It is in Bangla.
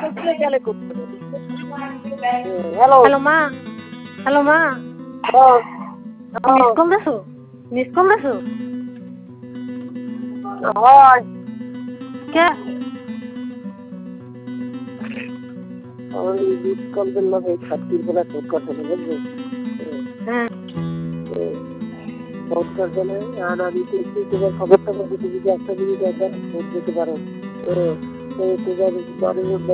গেলে করতে হবে। হ্যালো হ্যালো মা, হ্যালো মা, মিস কল দিছো? মিস কল দিছো? হয় কে? ওই মিস কল দিলাম এই ছাত্রীর বেলা ফোন করতে বুঝলি হ্যাঁ ফোন করতে আর আমি দেখছি তোমার খবর টবর যদি একটা যদি ফোন দিতে পারো তোমার বাড়ির